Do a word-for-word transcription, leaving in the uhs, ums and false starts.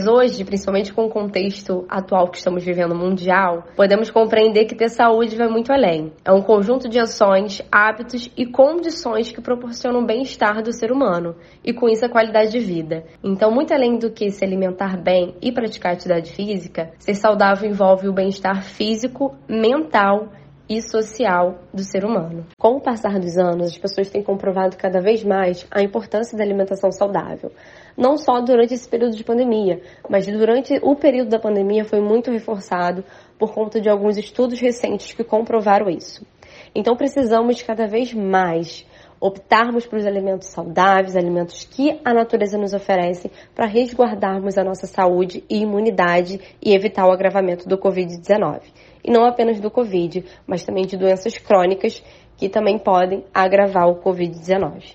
Hoje, principalmente com o contexto atual que estamos vivendo mundial, podemos compreender que ter saúde vai muito além. É um conjunto de ações, hábitos e condições que proporcionam o bem-estar do ser humano e, com isso, a qualidade de vida. Então, muito além do que se alimentar bem e praticar atividade física, ser saudável envolve o bem-estar físico, mental e social do ser humano. Com o passar dos anos, as pessoas têm comprovado cada vez mais a importância da alimentação saudável. Não só durante esse período de pandemia, mas durante o período da pandemia foi muito reforçado por conta de alguns estudos recentes que comprovaram isso. Então precisamos cada vez mais optarmos por alimentos saudáveis, alimentos que a natureza nos oferece para resguardarmos a nossa saúde e imunidade e evitar o agravamento do covid dezenove. E não apenas do Covid, mas também de doenças crônicas que também podem agravar o covid dezenove.